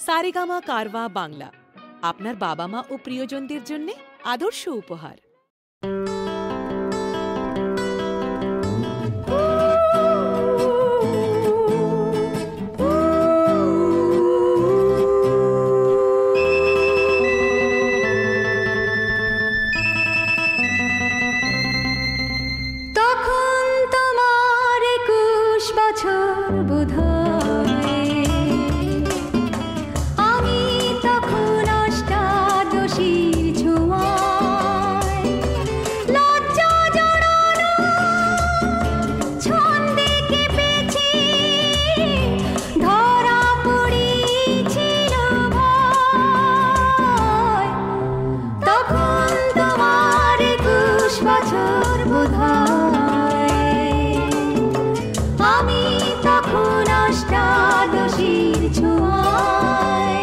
সারেগামা কারওয়া বাংলা, আপনার বাবা মা ও প্রিয়জনদের জন্য আদর্শ উপহার। তখন তোমার 21 বছর বোধহয়, আমি তখন অষ্টাদশীর ছোঁয়ায়, লজ্জা জড়ানো ছন্দে কেঁপেছি, ধরা পড়েছিল ভয়। তখন তোমার 21 বছর বোধহয়, আমি তখন অষ্টাদশীর ছোঁয়ায়।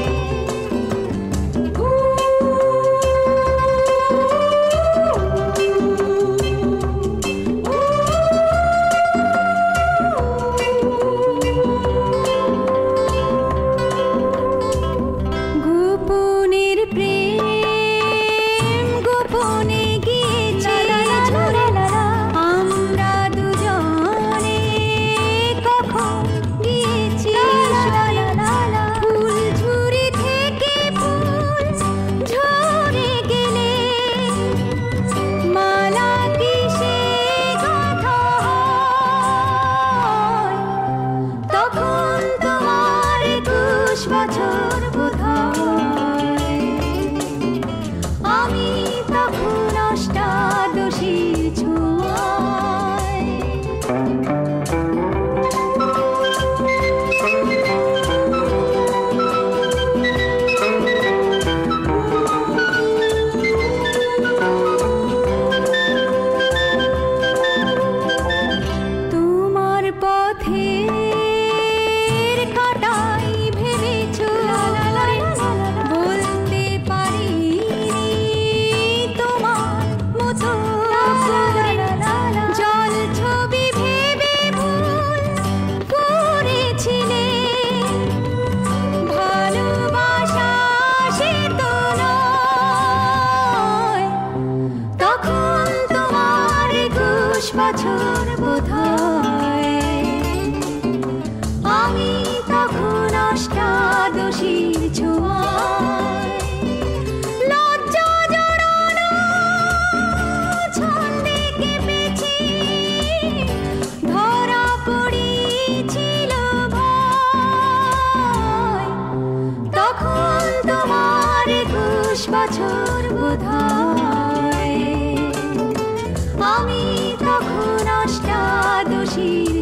গোপনের প্রেম গোপনে গিয়েছে, আমরা দুজনে কখন গিয়েছি ফুল ঝুরি থেকে ফুল ঝরে গেলে, মালা কিসে গাঁথা হয়। তখন তোমার 21 বছর বোধহয়, আমি তখন অষ্টাদশীর ছোঁয়ায়। তোমার পথের কাঁটাই ভেবেছো বলতে পারিনি তোমার মতো করে, জল ছবি ভেবে ভুল করেছিলে, ভালোবাসা সে তো নয়। তখন তোমার 21 বছর বোধহয়, আমি তখন অষ্টাদশীর ছোঁয়ায়, লজ্জা জড়ানো ছন্দে কেঁপেছি, ধরা পড়েছিল ভয়। তখন তোমার 21 বছর বোধহয়, আমি তখন অষ্টাদশীর